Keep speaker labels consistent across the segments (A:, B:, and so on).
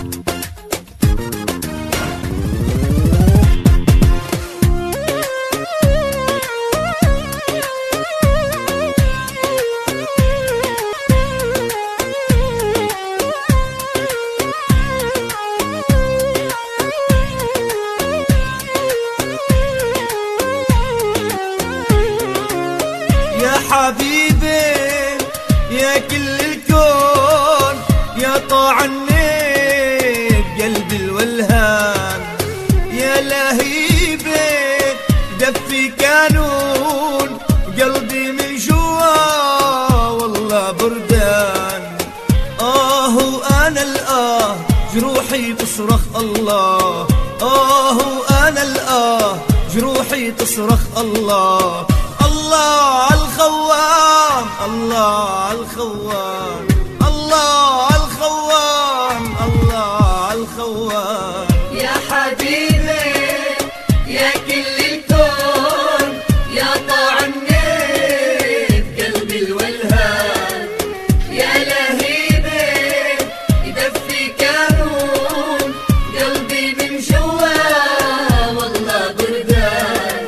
A: يا حبيبي يا كل الكون، يا طاعني بقلبي الولهان، يا لهيبي دفي كانون قلبي من جوا والله بردان. وأنا جروحي تصرخ الله، وأنا جروحي تصرخ الله. الله الخوان، الله الخوان، الله الخوان، الله الخوان.
B: يا حبيبي يا كل الكون، يا طاعني بقلبي الولهان، يا لهيبي يدفي كانون قلبي من جوا والله بردان.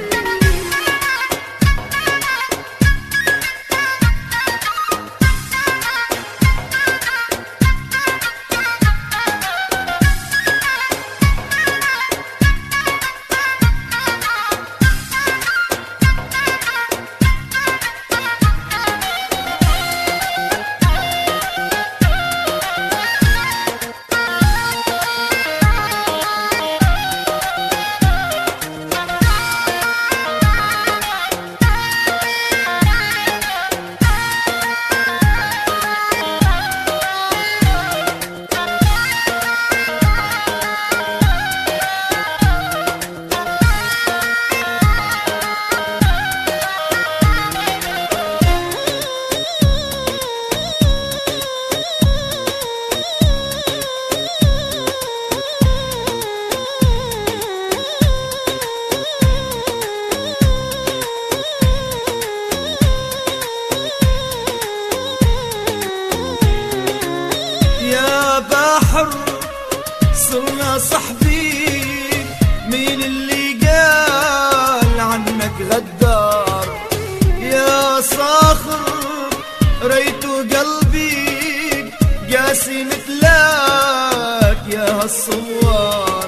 A: يا بحر صرنا صحبين، مين اللي قال عنك غدار؟ يا صاخر ريتو قلبي قاسي مثلك يا هالصوان.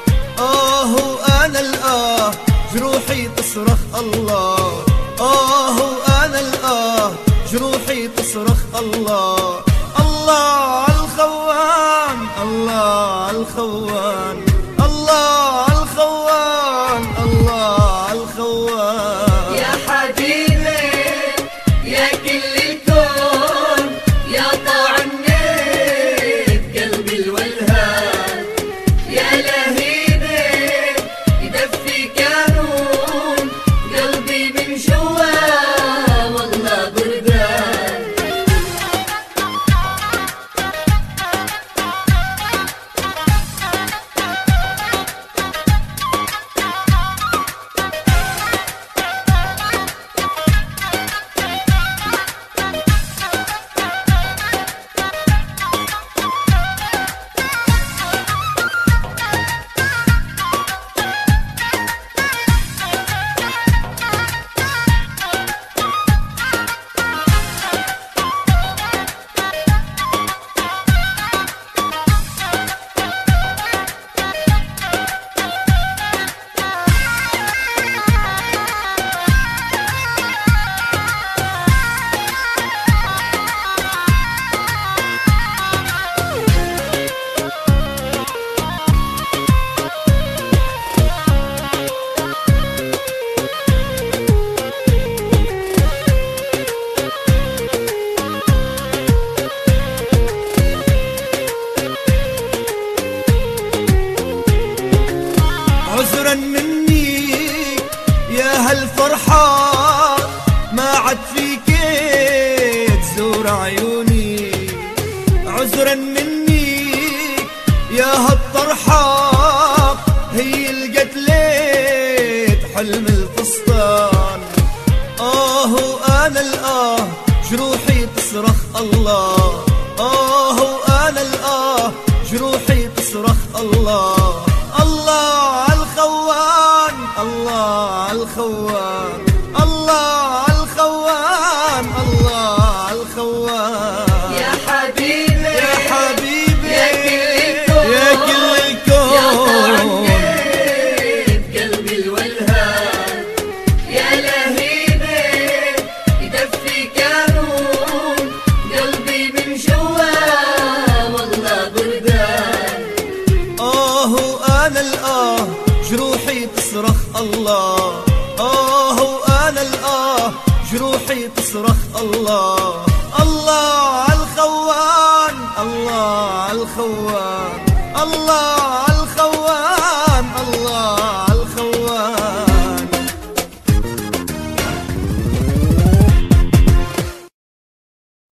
A: وأنا جروحي تصرخ الله، وأنا جروحي تصرخ الله. الله الخوان، الله الخوان، الله الخوان، الله الخوان.
B: يا حبيبي يا كل الكون، يا طاعني بقلبي الولهان، يا لهيبي يدفي كانون قلبي من جوا والله بردان.
A: الله الله الخوان الله الخوان الله الخوان الله الخوان
B: يا حبيبي
A: يا حبيبي
B: يا كل
A: يا كل الكون
B: يا طعنت بقلبي الولهان يا لهيبي يدفي كانون قلبي من جوا والله بردان
A: وانا الآه جروحي تصرخ الله وانا الآه جروحي تصرخ الله